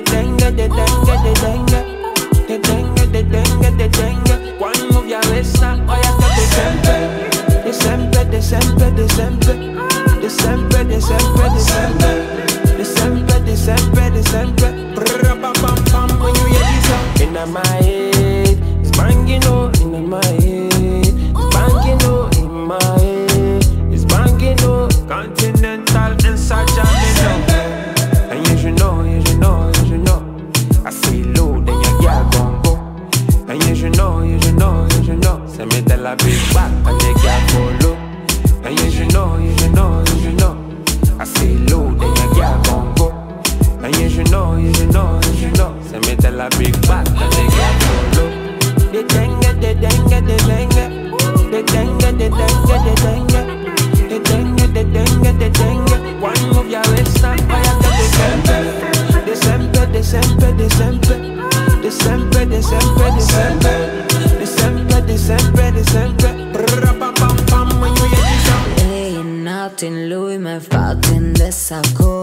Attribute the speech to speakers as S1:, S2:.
S1: dengue, de dengue, de dengue. De dengue, de dengue, de dengue. One move your waist now, oh yeah, de sempre. De sempre, de sempre, de sempre. De sempre, de sempre, de sempre. De sempre, de sempre, de sempre. Brrra, pam, pam, pam, when you hear this song. In my head, it's banging oh, in my head. It's banging oh, in my head. It's banging oh, continental inside Jamaica. And you should know, you should know, you should know. I say low, then your girl gon' go. And you should know, you should know, you should know. Say me tell a big back and the girl follow. And you should know, you should know, you should know. I say low, then your girl gon' go. And you should know, you should know, you should know. Say me tell a big back and the girl follow. The dengue, the dengue, the dengue. The dengue, the dengue, the dengue. The dengue, the dengue, the dengue. One move your waist and fire to the sempre. De sempre, de sempre, de sempre. De sempre, de sempre, de sempre. De sempre, de sempre, de sempre. Brrra, pam, pam, pam, when you hear this song.
S2: Laying out in Louis, me falta en desacuerdo.